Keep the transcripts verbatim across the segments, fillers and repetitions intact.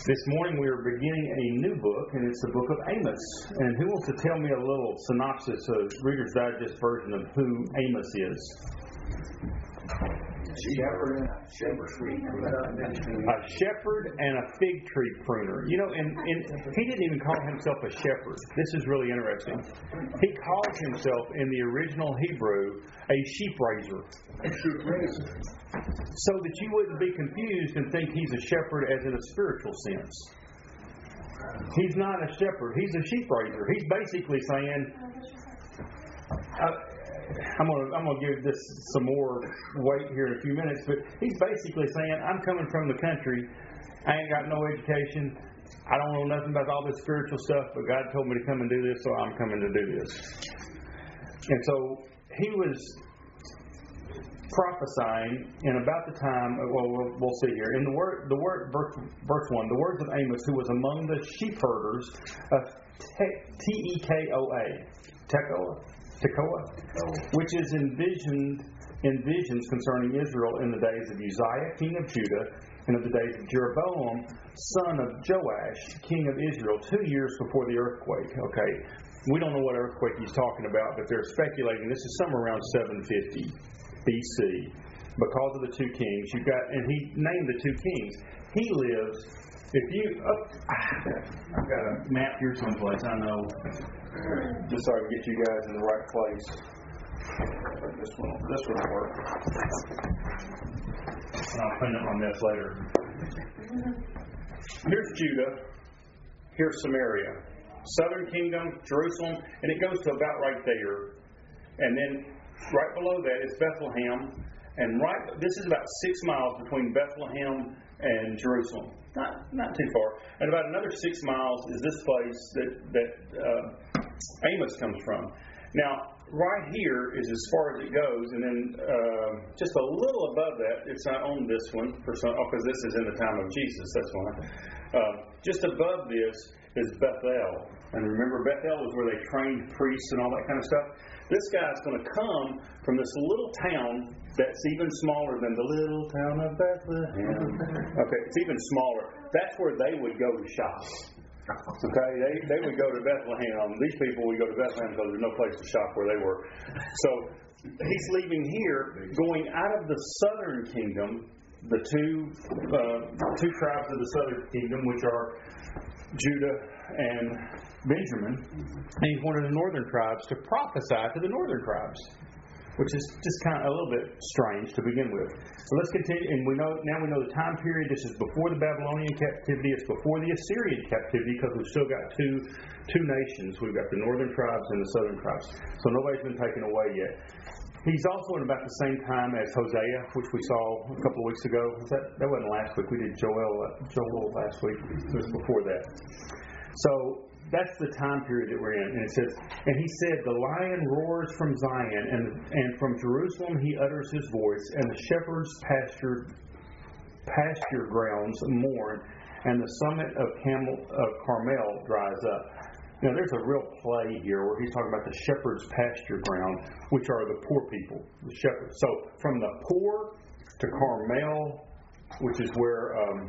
This morning we are beginning a new book, and it's the book of Amos. And who wants to tell me a little synopsis, a Reader's Digest version of who Amos is? Shepherd and a shepherd tree pruner. A shepherd and a fig tree pruner. You know, and, and he didn't even call himself a shepherd. This is really interesting. He calls himself, in the original Hebrew, a sheep raiser. A sheep raiser. So that you wouldn't be confused and think he's a shepherd as in a spiritual sense. He's not a shepherd. He's a sheep raiser. He's basically saying, uh, I'm going to I'm going to give this some more weight here in a few minutes, but he's basically saying, I'm coming from the country. I ain't got no education. I don't know nothing about all this spiritual stuff, but God told me to come and do this, so I'm coming to do this. And so he was prophesying in about the time, well, we'll, we'll see here. In the word, the word, verse, verse one, the words of Amos, who was among the sheep herders of T E K O A, Tekoa, Tekoa, which is envisioned in visions concerning Israel in the days of Uzziah, king of Judah, and of the days of Jeroboam, son of Joash, king of Israel, two years before the earthquake. Okay, we don't know what earthquake he's talking about, but they're speculating this is somewhere around seven fifty B C because of the two kings. You've got, and he named the two kings. He lives. If you, oh, I've got a map here someplace. I know, just so I can get you guys in the right place. This one, this one will work. And I'll clean up my mess later. Here's Judah. Here's Samaria. Southern kingdom, Jerusalem, and it goes to about right there. And then right below that is Bethlehem, and right this is about six miles between Bethlehem and Jerusalem. Not not too far. And about another six miles is this place that that uh, Amos comes from. Now, right here is as far as it goes, and then uh, just a little above that, it's not on this one for some, oh, because this is in the time of Jesus. That's why. Uh, just above this is Bethel, and remember Bethel is where they trained priests and all that kind of stuff. This guy's going to come from this little town that's even smaller than the little town of Bethlehem. Okay, it's even smaller. That's where they would go to shop. Okay, they they would go to Bethlehem. These people would go to Bethlehem because there's no place to shop where they were. So he's leaving here, going out of the southern kingdom, the two uh, two tribes of the southern kingdom, which are Judah and Benjamin, and he's one of the northern tribes to prophesy to the northern tribes, which is just kind of a little bit strange to begin with. So let's continue, and we know now we know the time period. This is before the Babylonian captivity. It's before the Assyrian captivity because we've still got two two nations. We've got the northern tribes and the southern tribes. So nobody's been taken away yet. He's also in about the same time as Hosea, which we saw a couple of weeks ago. Was that that wasn't last week. We did Joel Joel last week. It was before that. So that's the time period that we're in. And it says, and he said, the lion roars from Zion, and and from Jerusalem he utters his voice, and the shepherds pasture pasture grounds mourn, and the summit of Camel of Carmel dries up. Now there's a real play here where he's talking about the shepherd's pasture ground, which are the poor people, the shepherds. So from the poor to Carmel, which is where um,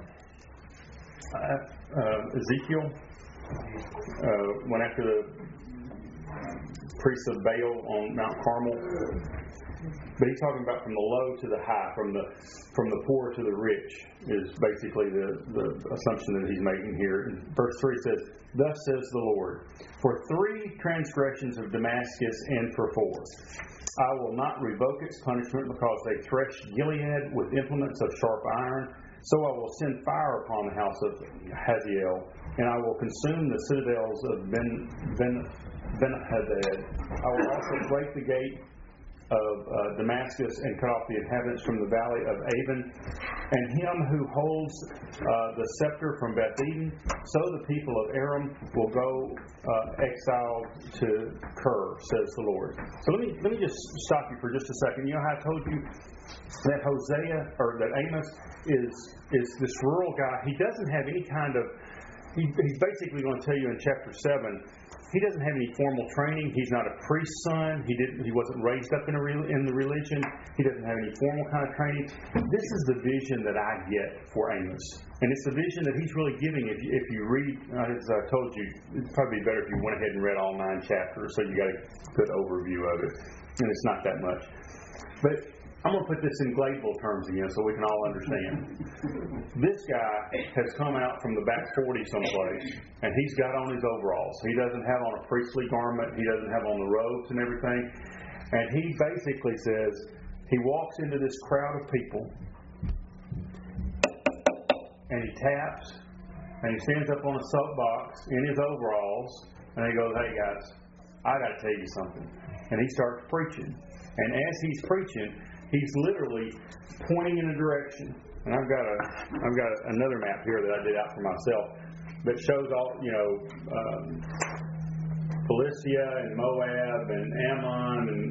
uh, uh, Ezekiel Uh, went after the priests of Baal on Mount Carmel. But he's talking about from the low to the high, from the from the poor to the rich, is basically the, the assumption that he's making here. Verse three says, thus says the Lord, for three transgressions of Damascus and for four, I will not revoke its punishment because they threshed Gilead with implements of sharp iron. So I will send fire upon the house of Hazael, and I will consume the citadels of Ben Ben Ben-Hadad. I will also break the gate of uh, Damascus and cut off the inhabitants from the valley of Avon, and him who holds uh, the scepter from Beth Eden. So the people of Aram will go uh, exiled to Kir, says the Lord. So let me let me just stop you for just a second. You know how I told you that Hosea or that Amos is is this rural guy. He doesn't have any kind of. He, he's basically going to tell you in chapter seven he doesn't have any formal training. He's not a priest's son. He didn't. He wasn't raised up in a re, in the religion. He doesn't have any formal kind of training. This is the vision that I get for Amos, and it's the vision that he's really giving. If you, if you read, uh, as I told you, it'd probably be better if you went ahead and read all nine chapters, so you got a good overview of it. And it's not that much, but I'm going to put this in Gladeville terms again so we can all understand. This guy has come out from the back forty someplace, and he's got on his overalls. He doesn't have on a priestly garment. He doesn't have on the robes and everything. And he basically says, he walks into this crowd of people, and he taps, and he stands up on a soapbox in his overalls, and he goes, hey guys, I got to tell you something. And he starts preaching. And as he's preaching, he's literally pointing in a direction. And I've got a, I've got another map here that I did out for myself that shows all, you know, um, Philistia and Moab and Ammon and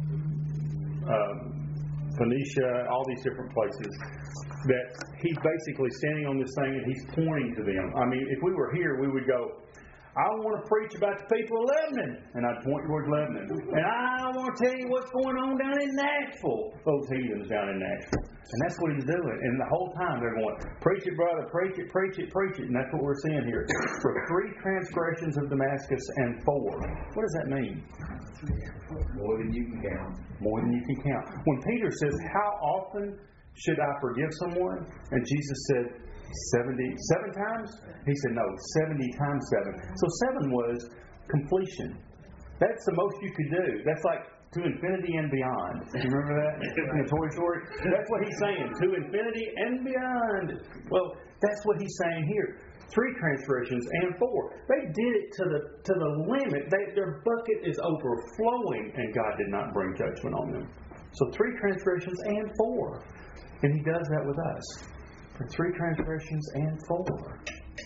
um, Phoenicia, all these different places. That he's basically standing on this thing and he's pointing to them. I mean, if we were here, we would go, I want to preach about the people of Lebanon. And I'd point towards Lebanon. And I want to tell you what's going on down in Nashville. Those heathens down in Nashville. And that's what he's doing. And the whole time they're going, preach it, brother, preach it, preach it, preach it. And that's what we're seeing here. For three transgressions of Damascus and four. What does that mean? More than you can count. More than you can count. When Peter says, how often should I forgive someone? And Jesus said, seventy, seven times? He said, no, seventy times seven. So seven was completion. That's the most you could do. That's like to infinity and beyond. You remember that in the Toy Story? That's what he's saying. To infinity and beyond. Well, that's what he's saying here. Three transgressions and four. They did it to the to the limit. They, their bucket is overflowing, and God did not bring judgment on them. So three transgressions and four. And he does that with us. For three transgressions and four.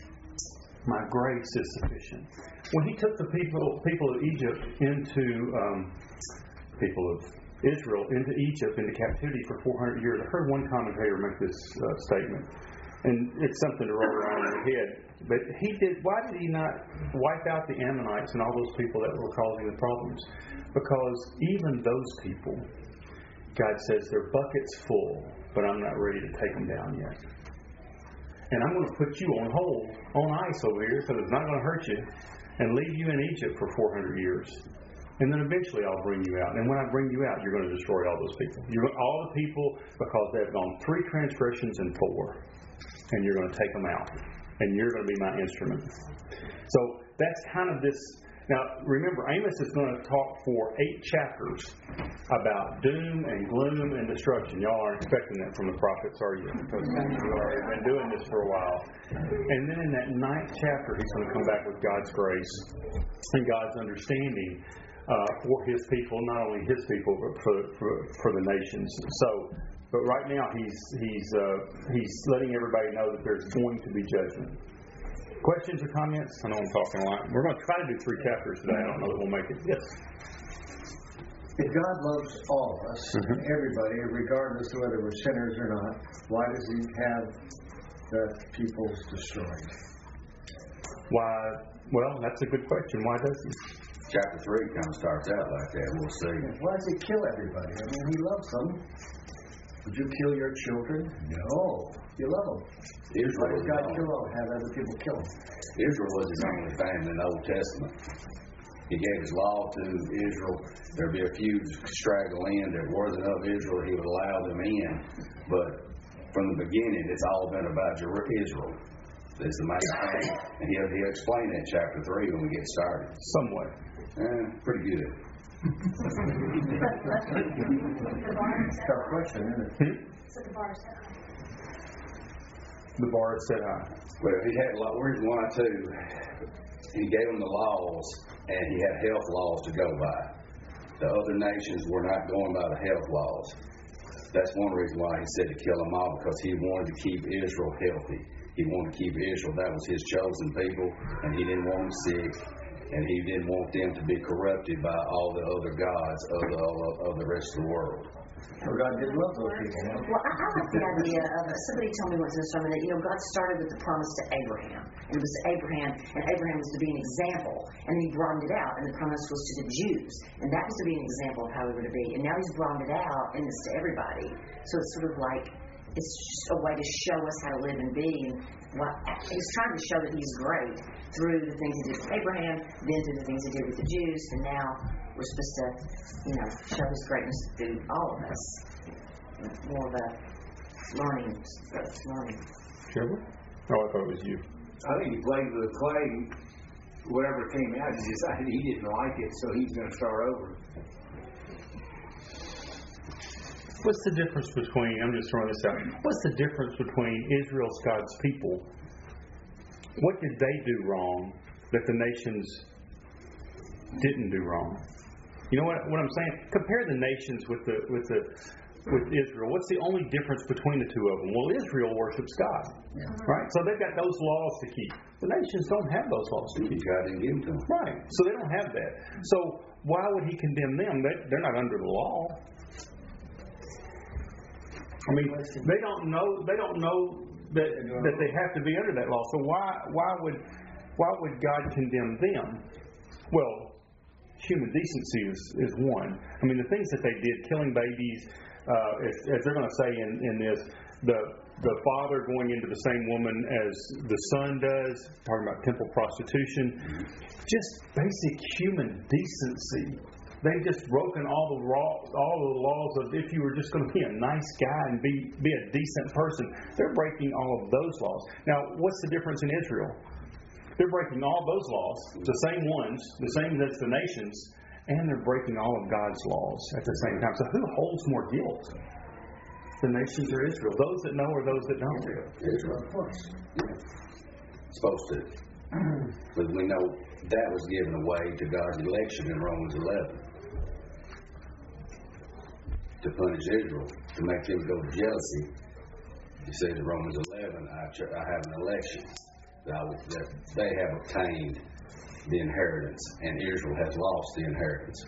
My grace is sufficient. When he took the people people of Egypt into um, people of Israel into Egypt into captivity for four hundred years, I heard one commentator make this uh, statement, and it's something to roll around in your head. But he did. Why did he not wipe out the Ammonites and all those people that were causing the problems? Because even those people, God says their bucket's full, but I'm not ready to take them down yet. And I'm going to put you on hold, on ice over here, because it's not going to hurt you, and leave you in Egypt for four hundred years. And then eventually I'll bring you out. And when I bring you out, you're going to destroy all those people. You're all the people, because they've gone three transgressions and four. And you're going to take them out. And you're going to be my instrument. So that's kind of this. Now, remember, Amos is going to talk for eight chapters about doom and gloom and destruction. Y'all aren't expecting that from the prophets, are you? Because we've already been doing this for a while. And then in that ninth chapter, he's going to come back with God's grace and God's understanding uh, for his people, not only his people, but for, for, for the nations. So, but right now, he's, he's, uh, he's letting everybody know that there's going to be judgment. Questions or comments? I know I'm talking a lot. We're going to try to do three chapters today. I don't know that we'll make it. Yes. If God loves all of us, mm-hmm. everybody, regardless of whether we're sinners or not, why does he have the peoples destroyed? Why? Well, that's a good question. Why does he? Chapter three kind of starts out like that. We'll see. Why does he kill everybody? I mean, he loves them. Would you kill your children? No. You love them. Israel Why does God kill them? Have other people kill them? Israel was his only family in the Old Testament. He gave his law to Israel. There'd be a few straggle in that wasn't of Israel. He would allow them in. But from the beginning, it's all been about Israel. It's the main thing. And he'll, he'll explain that in chapter three when we get started. Somewhat. Eh, pretty good. Tough question, isn't it? Hmm? So the bar is set high. The bar is set high. Well, he had reason why too. He gave them the laws, and he had health laws to go by. The other nations were not going by the health laws. That's one reason why he said to kill them all, because he wanted to keep Israel healthy. He wanted to keep Israel. That was his chosen people, and he didn't want them sick. And he didn't want them to be corrupted by all the other gods of the, of the rest of the world. Well, God did love those people. Huh? Well, I, I like the idea of, somebody told me once in a sermon that, you know, God started with the promise to Abraham. And it was to Abraham, and Abraham was to be an example. And then he broadened it out, and the promise was to the Jews. And that was to be an example of how we were to be. And now he's broadened it out, and it's to everybody. So it's sort of like, it's just a way to show us how to live and be. And what, he's trying to show that he's great through the things he did with Abraham, then through the things he did with the Jews, and now we're supposed to, you know, show his greatness through all of us. More of a learning, learning. Sure. Oh, I thought it was you. I think he played with the clay. Whatever came out, he decided he didn't like it, so he's going to start over. What's the difference between, I'm just throwing this out, what's the difference between Israel's God's people? What did they do wrong that the nations didn't do wrong? You know what, what I'm saying? Compare the nations with the with the with Israel. What's the only difference between the two of them? Well, Israel worships God, yeah. Right? So they've got those laws to keep. The nations don't have those laws to keep. God didn't give them to them. Right. So they don't have that. So why would He condemn them? They, they're not under the law. I mean, they don't know. They don't know that that they have to be under that law. So why why would why would God condemn them? Well, human decency is, is one. I mean, the things that they did, killing babies, uh, as, as they're going to say in, in this, the the father going into the same woman as the son does, talking about temple prostitution, just basic human decency. They've just broken all the raw, all the laws of if you were just going to be a nice guy and be be a decent person. They're breaking all of those laws. Now, what's the difference in Israel? They're breaking all those laws, the same ones, the same as the nations, and they're breaking all of God's laws at the same time. So who holds more guilt? The nations or Israel? Those that know or those that don't? Israel, of course. Yeah. Supposed to. But we know that was given away to God's election in Romans eleven. To punish Israel, to make them go to jealousy. He says in Romans eleven, I, I have an election. That, I, that they have obtained the inheritance, and Israel has lost the inheritance.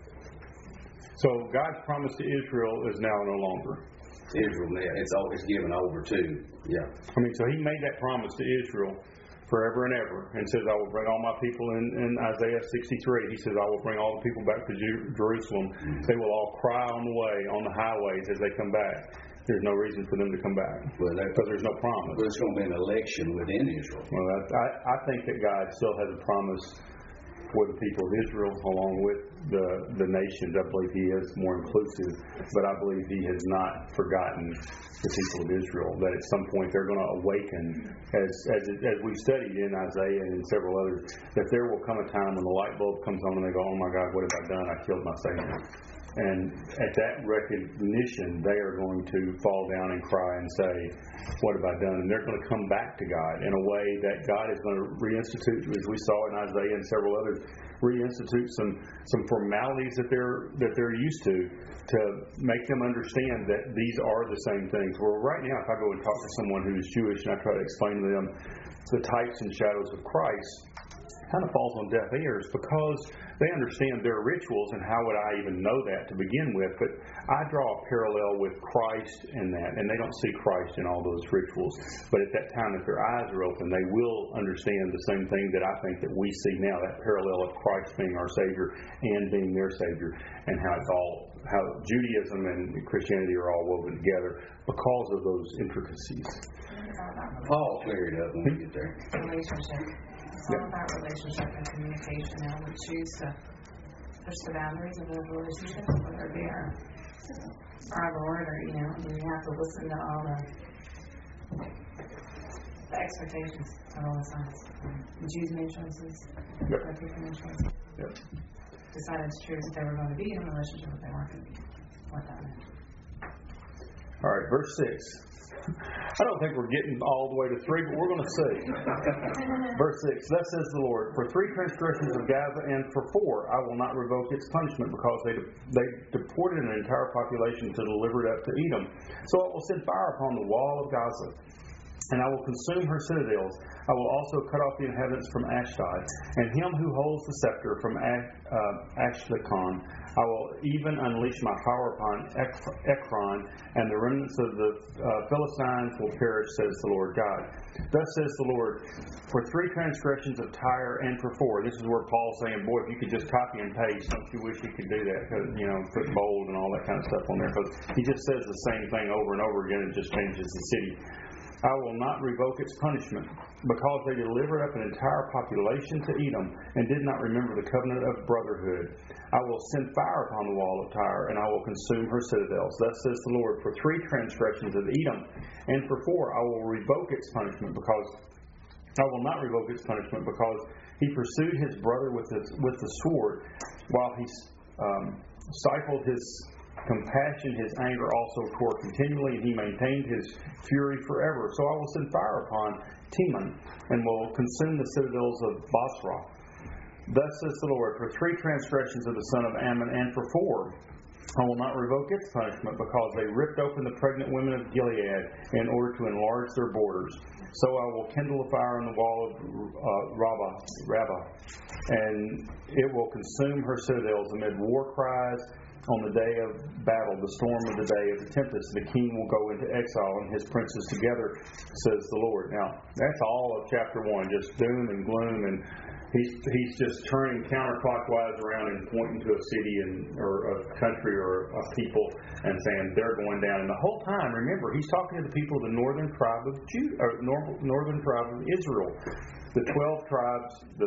So God's promise to Israel is now no longer. Israel, it's it's given over to, yeah. I mean, so He made that promise to Israel forever and ever, and says, I will bring all my people in, in Isaiah sixty-three. He says, I will bring all the people back to Jerusalem. Mm-hmm. They will all cry on the way, on the highways as they come back. There's no reason for them to come back well, because there's no promise. But it's going to be an election within Israel. Well, I, I think that God still has a promise for the people of Israel along with the the nations. I believe He is more inclusive, but I believe He has not forgotten the people of Israel, that at some point they're going to awaken, as as as we've studied in Isaiah and in several others, that there will come a time when the light bulb comes on and they go, oh my God, what have I done? I killed my Savior. And at that recognition, they are going to fall down and cry and say, what have I done? And they're going to come back to God in a way that God is going to reinstitute, as we saw in Isaiah and several others, reinstitute some, some formalities that they're that they're used to, to make them understand that these are the same things. Well, right now, if I go and talk to someone who is Jewish and I try to explain to them the types and shadows of Christ, kind of falls on deaf ears because they understand their rituals, and how would I even know that to begin with? But I draw a parallel with Christ in that, and they don't see Christ in all those rituals. But at that time, if their eyes are open, they will understand the same thing that I think that we see now, that parallel of Christ being our Savior and being their Savior, and how it's all, how Judaism and Christianity are all woven together because of those intricacies. Paul cleared it up when we get there. Relationship. It's all about relationship and communication. Now we choose to push the boundaries of those relationships, whether it be our, our Lord or, you know, we have to listen to all the, the expectations of all the sides. Um, the Jews made choices. Yep. The people made choices. Yep. Decided to choose if they were going to be in a relationship or if they weren't going to be. What that meant. All right, verse six. I don't think we're getting all the way to three, but we're going to see. Verse six, thus says the Lord, for three transgressions of Gaza and for four I will not revoke its punishment, because they they deported an entire population to deliver it up to Edom. So I will send fire upon the wall of Gaza, and I will consume her citadels. I will also cut off the inhabitants from Ashdod, and him who holds the scepter from uh, Ashkelon. I will even unleash my power upon Ekron, and the remnants of the uh, Philistines will perish, says the Lord God. Thus says the Lord, for three transgressions of Tyre and for four. This is where Paul's saying, boy, if you could just copy and paste, don't you wish you could do that? Because, you know, put bold and all that kind of stuff on there. Because he just says the same thing over and over again and just changes the city. I will not revoke its punishment, because they delivered up an entire population to Edom, and did not remember the covenant of brotherhood. I will send fire upon the wall of Tyre, and I will consume her citadels. Thus says the Lord, for three transgressions of Edom, and for four I will revoke its punishment, because I will not revoke its punishment, because he pursued his brother with his, with the sword, while he um, stifled his compassion, his anger also tore continually, and he maintained his fury forever. So I will send fire upon Teman, and will consume the citadels of Basra. Thus says the Lord, for three transgressions of the son of Ammon, and for four I will not revoke its punishment, because they ripped open the pregnant women of Gilead in order to enlarge their borders. So I will kindle a fire on the wall of uh, Rabbah, Rabbah, and it will consume her citadels amid war cries. On the day of battle, the storm of the day of the tempest, the king will go into exile, and his princes together, says the Lord. Now, that's all of chapter one, just doom and gloom, and he's he's just turning counterclockwise around and pointing to a city and or a country or a people and saying they're going down. And the whole time, remember, he's talking to the people of the northern tribe of Judah, or northern tribe of Israel, the twelve tribes, the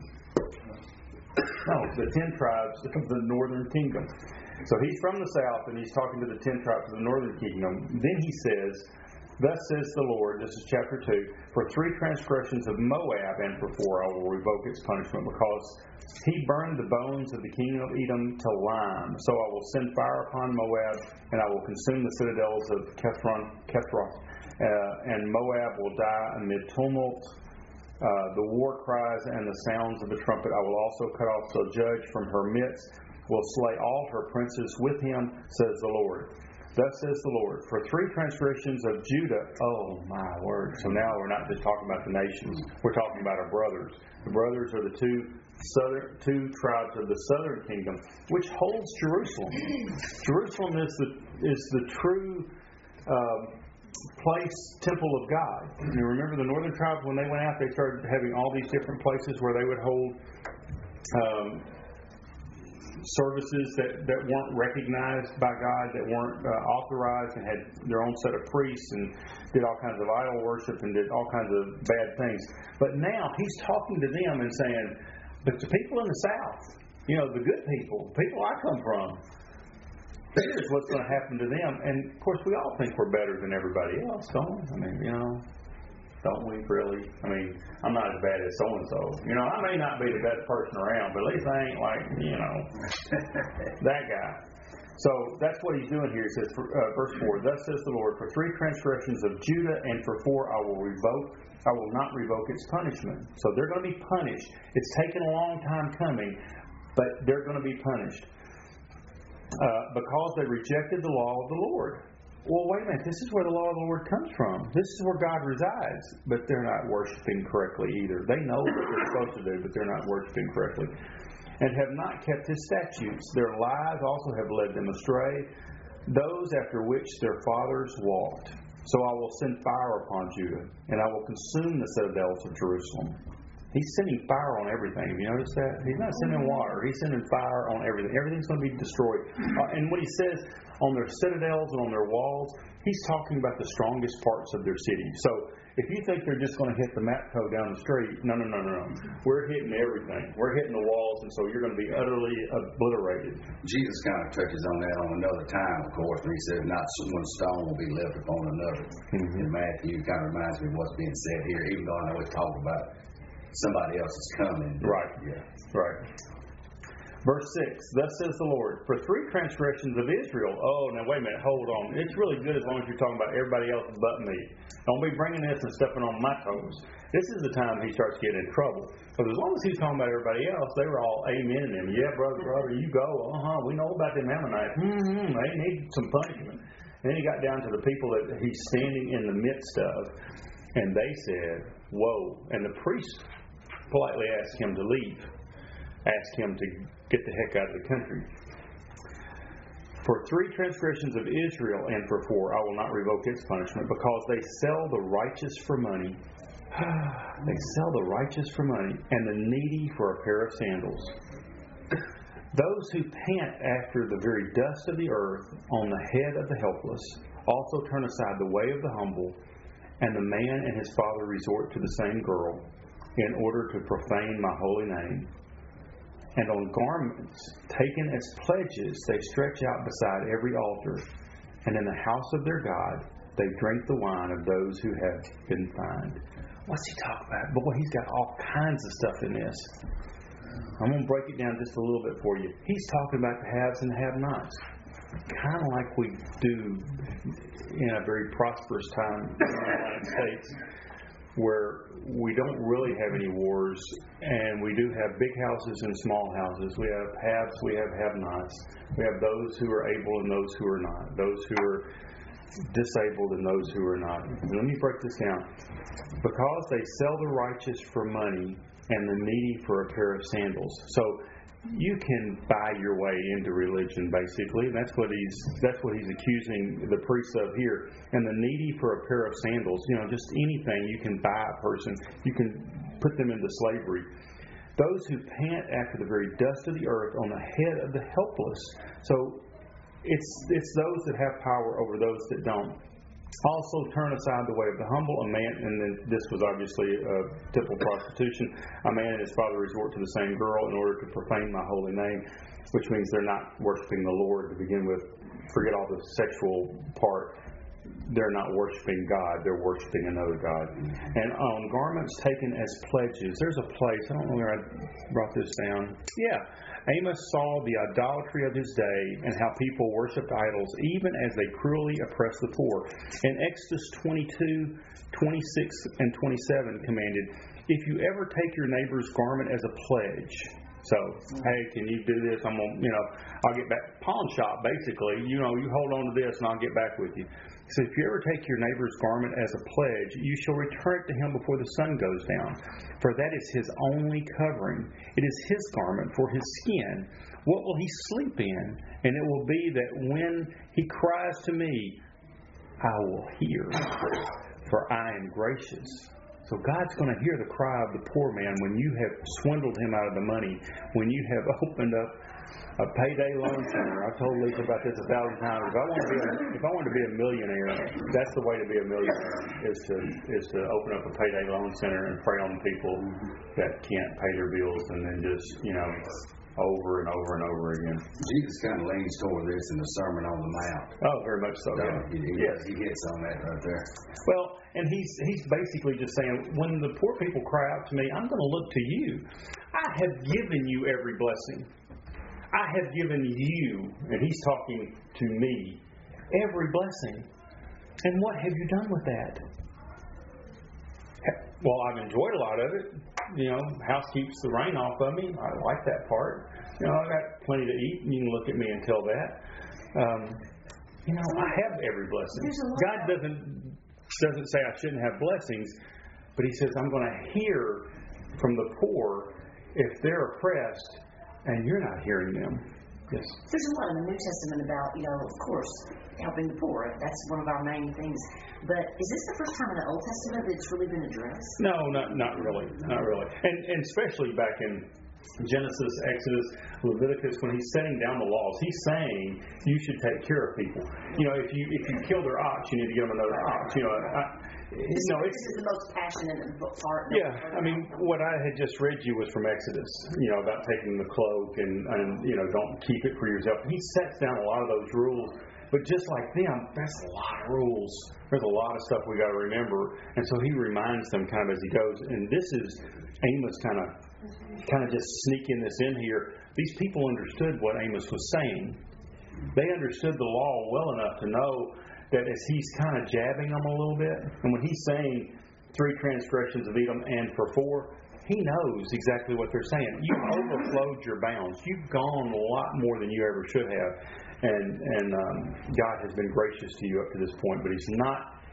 no, the ten tribes of the northern kingdom. So he's from the south, and he's talking to the ten tribes of the northern kingdom. Then he says, thus says the Lord, this is chapter two, for three transgressions of Moab, and for four I will revoke its punishment, because he burned the bones of the king of Edom to lime. So I will send fire upon Moab, and I will consume the citadels of Kethron, Kethroth, uh, and Moab will die amid tumult. Uh, the war cries and the sounds of the trumpet. I will also cut off the judge from her midst, will slay all her princes with him, says the Lord. Thus says the Lord, for three transgressions of Judah, oh my word. So now we're not just talking about the nations, we're talking about our brothers. The brothers are the two southern two tribes of the southern kingdom, which holds Jerusalem. Jerusalem is the is the true um, place, temple of God. You remember the northern tribes, when they went out, they started having all these different places where they would hold um, services that, that weren't recognized by God, that weren't uh, authorized, and had their own set of priests, and did all kinds of idol worship, and did all kinds of bad things. But now he's talking to them and saying, but the people in the south, you know, the good people, people I come from, here's what's going to happen to them. And of course, we all think we're better than everybody else, don't we? I mean, you know, don't we really? I mean, I'm not as bad as so and so. You know, I may not be the best person around, but at least I ain't like, you know, that guy. So that's what he's doing here. He says, uh, verse four, thus says the Lord, for three transgressions of Judah, and for four I will revoke, I will not revoke its punishment. So they're going to be punished. It's taken a long time coming, but they're going to be punished. Uh, because they rejected the law of the Lord. Well, wait a minute. This is where the law of the Lord comes from. This is where God resides. But they're not worshiping correctly either. They know what they're supposed to do, but they're not worshiping correctly. And have not kept His statutes. Their lies also have led them astray, those after which their fathers walked. So I will send fire upon Judah, and I will consume the citadels of Jerusalem. He's sending fire on everything. Have you noticed that? He's not sending water. He's sending fire on everything. Everything's going to be destroyed. Uh, and when he says on their citadels and on their walls, he's talking about the strongest parts of their city. So if you think they're just going to hit the Matco down the street, no, no, no, no, no. We're hitting everything. We're hitting the walls, and so you're going to be utterly obliterated. Jesus kind of touches on that on another time, of course, when he said, not one stone will be left upon another. Mm-hmm. In Matthew, it kind of reminds me of what's being said here, even though I know it's talking about somebody else is coming. Right. Yeah. Right. Verse six, thus says the Lord, for three transgressions of Israel. Oh, now wait a minute, hold on. It's really good as long as you're talking about everybody else but me. Don't be bringing this and stepping on my toes. This is the time he starts getting in trouble. Because as long as he's talking about everybody else, they were all amening him. Yeah, brother, brother, you go. Uh-huh, we know about them Ammonites. Mm-hmm, they need some punishment. And then he got down to the people that he's standing in the midst of. And they said, Woe. And the priest politely asked him to leave, asked him to get the heck out of the country. For three transgressions of Israel, and for four, I will not revoke its punishment, because they sell the righteous for money. They sell the righteous for money, and the needy for a pair of sandals. Those who pant after the very dust of the earth on the head of the helpless also turn aside the way of the humble, and the man and his father resort to the same girl in order to profane my holy name. And on garments taken as pledges they stretch out beside every altar, and in the house of their God they drink the wine of those who have been fined. What's he talking about? Boy, he's got all kinds of stuff in this. I'm going to break it down just a little bit for you. He's talking about the haves and the have-nots. Kind of like we do in a very prosperous time in the United States, where we don't really have any wars, and we do have big houses and small houses. We have haves, we have have-nots. We have those who are able and those who are not. Those who are disabled and those who are not. And let me break this down. Because they sell the righteous for money and the needy for a pair of sandals. So you can buy your way into religion, basically. That's what he's that's what he's accusing the priests of here. And the needy for a pair of sandals, you know, just anything you can buy a person, you can put them into slavery. Those who pant after the very dust of the earth on the head of the helpless. So it's it's those that have power over those that don't. Also turn aside the way of the humble. A man, and then this was obviously a typical prostitution. A man and his father resort to the same girl in order to profane my holy name, which means they're not worshiping the Lord to begin with. Forget all the sexual part. They're not worshiping God. They're worshiping another God. And on garments taken as pledges, there's a place, I don't know where I brought this down. Yeah. Amos saw the idolatry of his day and how people worshipped idols, even as they cruelly oppressed the poor. In Exodus twenty-two, twenty-six, and twenty-seven commanded, if you ever take your neighbor's garment as a pledge, so, hey, can you do this? I'm gonna, you know, I'll get back. Pawn shop, basically. You know, you hold on to this and I'll get back with you. So if you ever take your neighbor's garment as a pledge, you shall return it to him before the sun goes down. For that is his only covering. It is his garment for his skin. What will he sleep in? And it will be that when he cries to me, I will hear, for I am gracious. So God's going to hear the cry of the poor man when you have swindled him out of the money, when you have opened up a payday loan center. I've told Lisa about this a thousand times. If I want to be a, if I want to be a millionaire, that's the way to be a millionaire, is to is to open up a payday loan center and prey on people that can't pay their bills, and then just, you know, over and over and over again. Jesus kind of leans toward this in the Sermon on the Mount. Oh, very much so. Yeah. He, he, yes. he hits on that right there. Well, and he's he's basically just saying, when the poor people cry out to me, I'm going to look to you. I have given you every blessing. I have given you, and he's talking to me, every blessing. And what have you done with that? Well, I've enjoyed a lot of it. You know, house keeps the rain off of me. I like that part. You know, I got plenty to eat, and you can look at me and tell that. Um, you know, I have every blessing. God doesn't doesn't say I shouldn't have blessings, but He says I'm going to hear from the poor if they're oppressed, and you're not hearing them. Yes. There's a lot in the New Testament about, you know, of course, helping the poor. That's one of our main things. But is this the first time in the Old Testament that it's really been addressed? No, not not really, not really, and and especially back in Genesis, Exodus, Leviticus, when he's setting down the laws, he's saying you should take care of people. You know, if you if you kill their ox, you need to give them another ox. You know, I, this, you know, this is the most passionate part. Yeah, I mean, what I had just read you was from Exodus. You know, about taking the cloak and and you know, don't keep it for yourself. He sets down a lot of those rules. But just like them, that's a lot of rules. There's a lot of stuff we got to remember, and so he reminds them kind of as he goes. And this is Amos kind of, kind of just sneaking this in here. These people understood what Amos was saying. They understood the law well enough to know that as he's kind of jabbing them a little bit, and when he's saying three transgressions of Edom and for four, he knows exactly what they're saying. You've overflowed your bounds. You've gone a lot more than you ever should have. And and um, God has been gracious to you up to this point, but He's not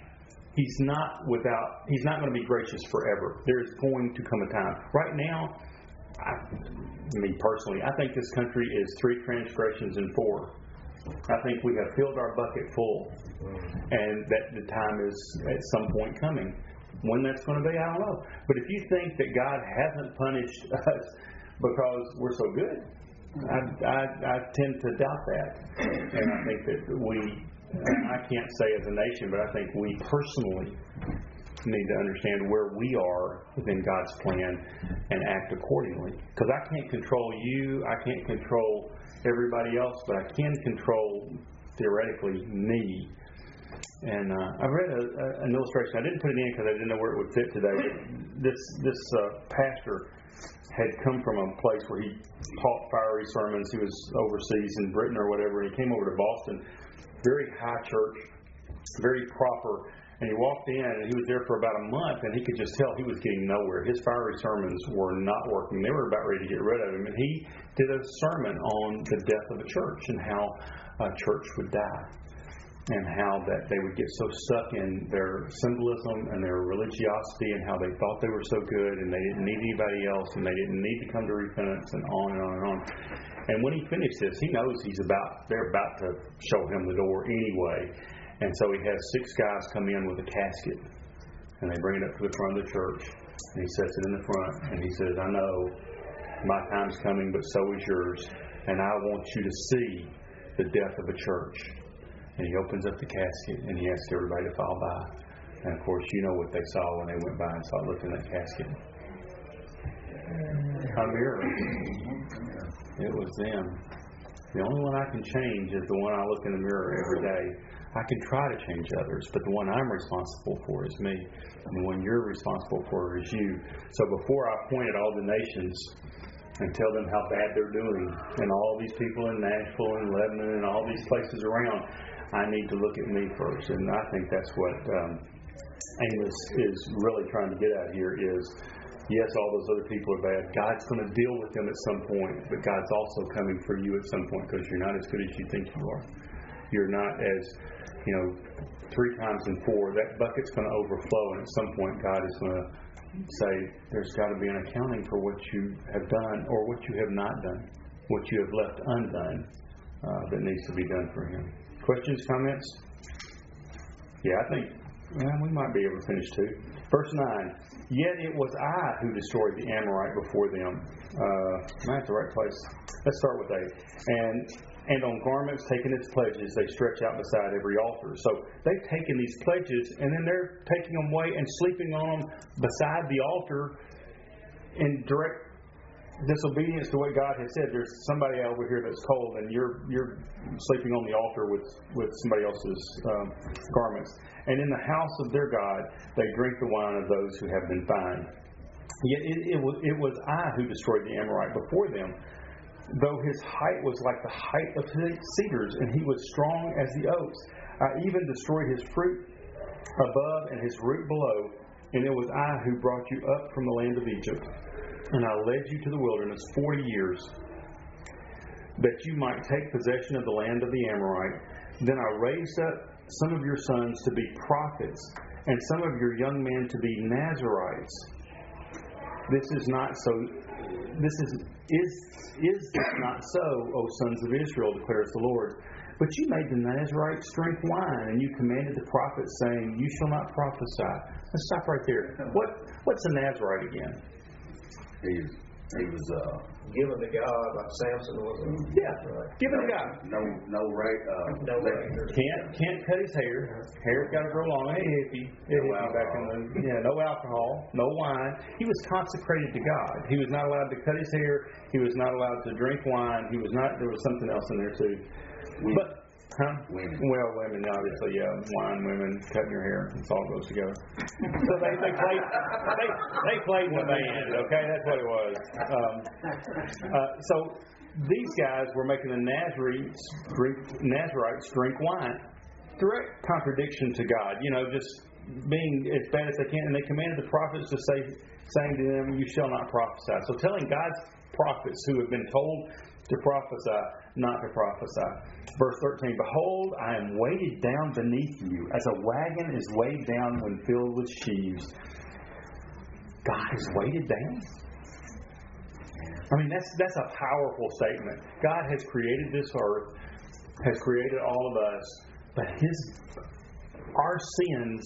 He's not without. He's not going to be gracious forever. There is going to come a time. Right now, I, me personally, I think this country is three transgressions and four. I think we have filled our bucket full, and that the time is at some point coming. When that's going to be, I don't know. But if you think that God hasn't punished us because we're so good, I, I, I tend to doubt that. And I think that we, I can't say as a nation, but I think we personally need to understand where we are within God's plan and act accordingly. Because I can't control you, I can't control everybody else, but I can control, theoretically, me. And uh, I read a, a, an illustration. I didn't put it in because I didn't know where it would fit today. This this uh, pastor had come from a place where he taught fiery sermons. He was overseas in Britain or whatever. And he came over to Boston, very high church, very proper. And he walked in, and he was there for about a month, and he could just tell he was getting nowhere. His fiery sermons were not working. They were about ready to get rid of him. And he did a sermon on the death of a church and how a church would die, and how that they would get so stuck in their symbolism and their religiosity, and how they thought they were so good and they didn't need anybody else, and they didn't need to come to repentance, and on and on and on. And when he finished this, he knows he's about they're about to show him the door anyway. And so he has six guys come in with a casket, and they bring it up to the front of the church, and he sets it in the front, and he says, I know my time's coming, but so is yours, and I want you to see the death of a church. And he opens up the casket, and he asks everybody to file by. And of course, you know what they saw when they went by and saw looked in that casket. A mirror. It was them. The only one I can change is the one I look in the mirror every day. I can try to change others, but the one I'm responsible for is me. And the one you're responsible for is you. So before I point at all the nations and tell them how bad they're doing, and all these people in Nashville and Lebanon and all these places around, I need to look at me first. And I think that's what um, Amos is really trying to get at here is, yes, all those other people are bad. God's going to deal with them at some point, but God's also coming for you at some point because you're not as good as you think you are. You're not as, you know, three times in four, that bucket's going to overflow, and at some point God is going to say, there's got to be an accounting for what you have done or what you have not done, what you have left undone uh, that needs to be done for Him. Questions, comments? Yeah, I think well, we might be able to finish too. Verse nine, yet it was I who destroyed the Amorite before them. Uh, am I at the right place? Let's start with eight. And And on garments taking its pledges, they stretch out beside every altar. So they've taken these pledges, and then they're taking them away and sleeping on them beside the altar in direct disobedience to what God has said. There's somebody over here that's cold, and you're you're sleeping on the altar with, with somebody else's um, garments. And in the house of their God, they drink the wine of those who have been fined. Yet it, it, was, it was I who destroyed the Amorite before them, though his height was like the height of cedars, and he was strong as the oaks. I even destroyed his fruit above and his root below, and it was I who brought you up from the land of Egypt. And I led you to the wilderness forty years, that you might take possession of the land of the Amorite. Then I raised up some of your sons to be prophets, and some of your young men to be Nazarites. This is not so. This is is is this not so, O sons of Israel, declares the Lord? But you made the Nazarites drink wine, and you commanded the prophets, saying, you shall not prophesy. Let's stop right there. What what's a Nazarite again? He, he was uh, Given to God like Samson was. Yeah, given to God. no no right uh, No right. Can't can't cut his hair. Hair's got to grow long. Hey hippie, hey No hippie back in the yeah. No alcohol, no wine. He was consecrated to God. He was not allowed to cut his hair. He was not allowed to drink wine. He was not. There was something else in there too. Women. But huh? Women. Well, women obviously, yeah. Wine, women, cutting your hair. It all goes together. So they they played they they played in the band. Okay, that's what it was. Um, uh, so these guys were making the Nazarites drink Nazarites drink wine. Direct contradiction to God. You know, just being as bad as they can. And they commanded the prophets to say, saying to them, "You shall not prophesy." So telling God's prophets who have been told to prophesy, not to prophesy. Verse thirteen, behold, I am weighted down beneath you, as a wagon is weighed down when filled with sheaves. God is weighted down? I mean, that's that's a powerful statement. God has created this earth, has created all of us, but His, our sins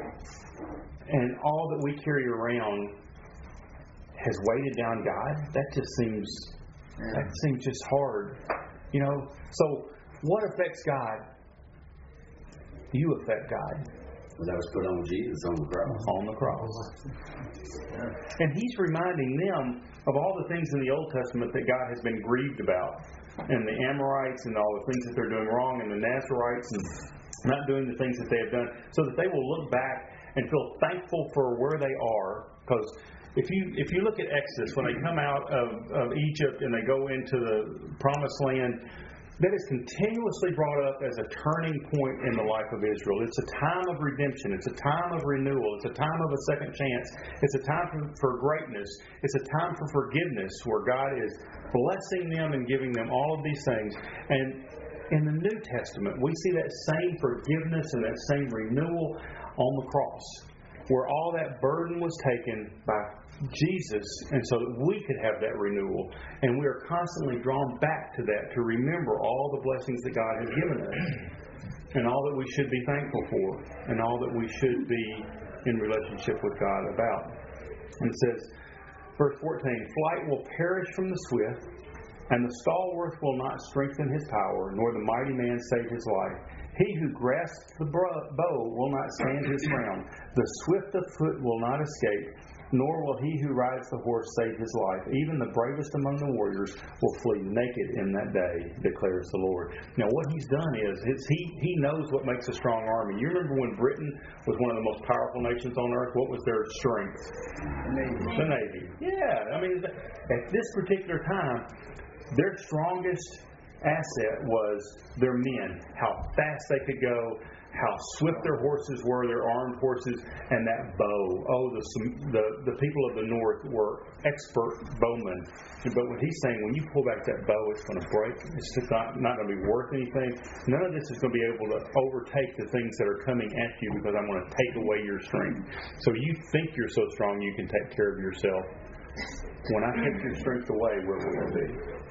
and all that we carry around has weighted down God. That just seems that seems just hard, you know. So, what affects God? You affect God. Well, that was put on Jesus on the cross. On the cross. And He's reminding them of all the things in the Old Testament that God has been grieved about. And the Amorites and all the things that they're doing wrong, and the Nazarites and not doing the things that they have done, so that they will look back and feel thankful for where they are. Because if you if you look at Exodus, when they come out of, of Egypt and they go into the Promised Land, that is continuously brought up as a turning point in the life of Israel. It's a time of redemption. It's a time of renewal. It's a time of a second chance. It's a time for, for greatness. It's a time for forgiveness where God is blessing them and giving them all of these things. And in the New Testament, we see that same forgiveness and that same renewal on the cross, where all that burden was taken by Jesus, and so that we could have that renewal. And we are constantly drawn back to that to remember all the blessings that God has given us, and all that we should be thankful for, and all that we should be in relationship with God about. And it says, verse fourteen, flight will perish from the swift, and the stalwart will not strengthen his power, nor the mighty man save his life. He who grasps the bow will not stand his ground. The swift of foot will not escape, nor will he who rides the horse save his life. Even the bravest among the warriors will flee naked in that day, declares the Lord. Now, what He's done is, is he, he knows what makes a strong army. You remember when Britain was one of the most powerful nations on earth? What was their strength? The Navy. The Navy. Yeah. I mean, at this particular time, their strongest asset was their men, how fast they could go, how swift their horses were, their armed horses, and that bow. Oh, the the, the people of the north were expert bowmen. But what he's saying, when you pull back that bow, it's going to break. It's just not, not going to be worth anything. None of this is going to be able to overtake the things that are coming at you, because I'm going to take away your strength. So you think you're so strong you can take care of yourself. When I take your strength away, where will you be?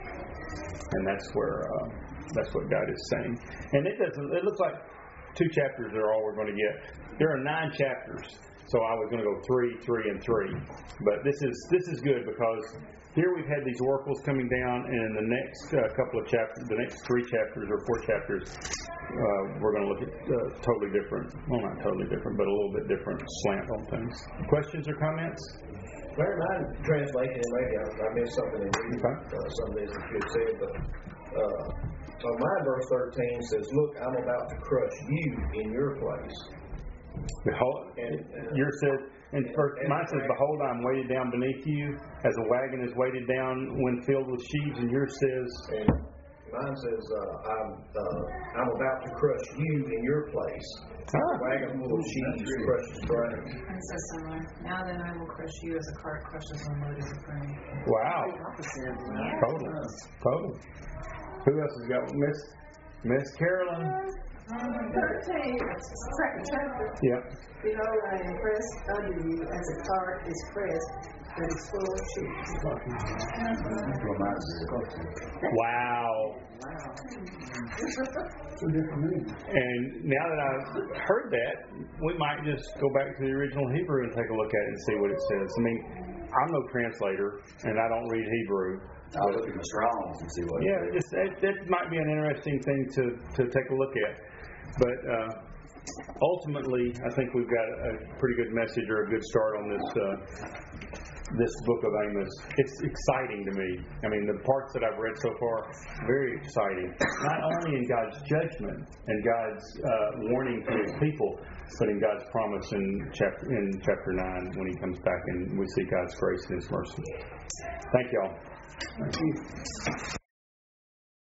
And that's where uh, that's what God is saying. And it doesn't. It looks like two chapters are all we're going to get. There are nine chapters, so I was going to go three, three, and three. But this is this is good, because here we've had these oracles coming down, and in the next uh, couple of chapters, the next three chapters or four chapters, uh, we're going to look at uh, totally different. Well, not totally different, but a little bit different slant on things. Questions or comments? Very mine translation, and maybe I, I missed something in reading Okay. uh, some of this that you had said, but uh, on my verse thirteen says, "Look, I'm about to crush you in your place." Behold, And, uh, yours says, and first, mine says, "Behold, I'm weighted down beneath you, as a wagon is weighted down when filled with sheaves." And yours says, And mine says, uh, I'm, uh, I'm about to crush you in your place. Ah. A wagon full of sheaves crushes grain. And so similar. Now then I will crush you as a cart crushes when load is grain. "Wow, The opposite of that. total, total." Who else has got one? Miss Miss Carolyn? thirteen, second chapter. Yep. Behold, I am pressed under you as a cart is pressed, that is full of sheep. Wow. And now that I've heard that, we might just go back to the original Hebrew and take a look at it and see what it says. I mean, I'm no translator, and I don't read Hebrew. I'll look at the Strong's and see what Yeah, it just that, that might be an interesting thing to, to take a look at. But uh, ultimately, I think we've got a pretty good message or a good start on this uh, this book of Amos. It's exciting to me. I mean, the parts that I've read so far, very exciting. Not only in God's judgment and God's uh, warning to His people, but in God's promise in chapter in chapter nine when He comes back and we see God's grace and His mercy. Thank y'all. Thank you.